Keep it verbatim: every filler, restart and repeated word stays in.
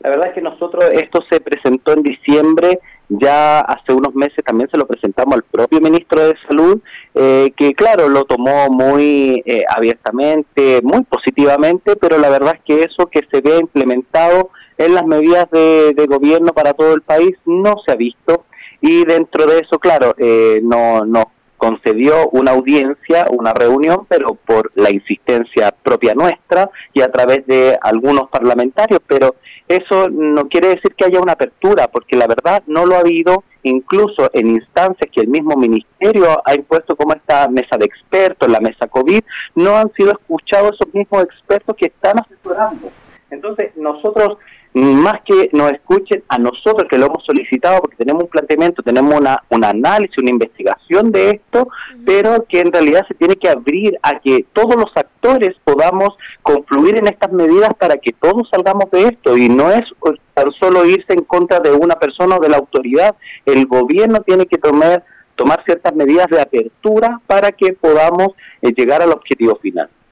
La verdad es que nosotros, esto se presentó en diciembre, ya hace unos meses también se lo presentamos al propio ministro de Salud, eh, que claro, lo tomó muy eh, abiertamente, muy positivamente, pero la verdad es que eso que se ve implementado en las medidas de, de gobierno para todo el país no se ha visto, y dentro de eso, claro, eh, no nos concedió una audiencia, una reunión, pero por la insistencia propia nuestra y a través de algunos parlamentarios, pero eso no quiere decir que haya una apertura, porque la verdad no lo ha habido, incluso en instancias que el mismo ministerio ha impuesto como esta mesa de expertos, la mesa COVID, no han sido escuchados esos mismos expertos que están asesorando. Entonces nosotros, más que nos escuchen a nosotros que lo hemos solicitado, porque tenemos un planteamiento, tenemos una un análisis, una investigación de esto, uh-huh. pero que en realidad se tiene que abrir a que todos los actores podamos confluir en estas medidas para que todos salgamos de esto, y no es tan solo irse en contra de una persona o de la autoridad. El gobierno tiene que tomar, tomar ciertas medidas de apertura para que podamos eh, llegar al objetivo final.